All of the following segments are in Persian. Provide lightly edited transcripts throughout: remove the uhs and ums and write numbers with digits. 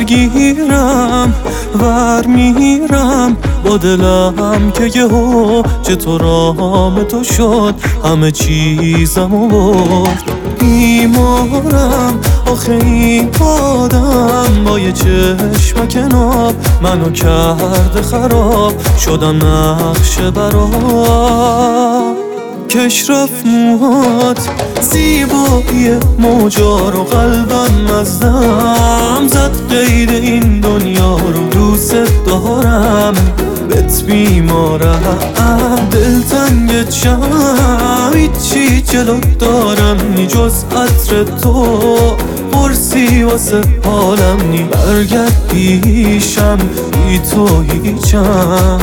میگیرم ور میرم با دلم که یهو چطور رام تو شد همه چیزمو برد. بیمارم آخه این آدم با یه چشمک ناب منو کرده خراب، شدم نقشه برات. کش رفت موهات زیبایی موجا رو قلبم مزدم زد، قید این دنیا رو دوست دارم بهت بیمارم. دلتنگ چم هیچی جلو دارم نی جز عطر تو، قرصی واسه حالم نی برگرد پیشم بی تو هیچم.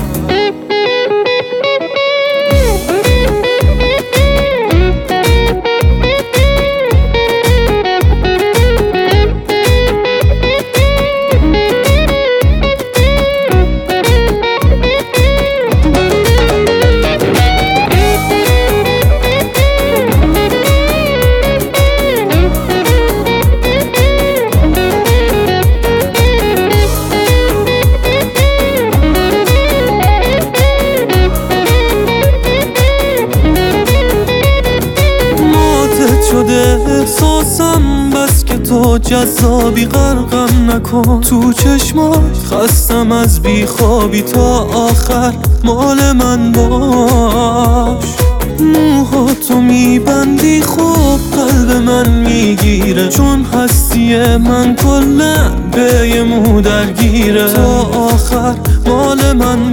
شده احساسم بس که تو جذابی، غرقم نکن تو چشمات. خستم از بیخوابی تا آخر مال من باش. موهاتو میبندی خوب قلب من میگیره، چون هستی من کلا به یه مو درگیره. تا آخر مال من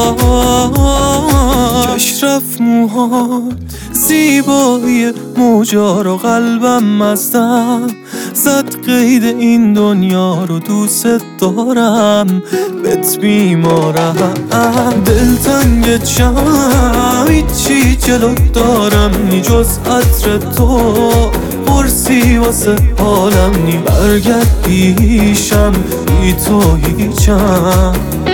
باش. کش رفت موهات زیبایی موجا رو قلبم مزدم زد، قید این دنیا رو دوست دارم بهت بیمارم. دلتنگ چم هیچی جلو دارم نی جز عطر تو، قرصی واسه حالم نی برگرد پیشم بی تو هیچم.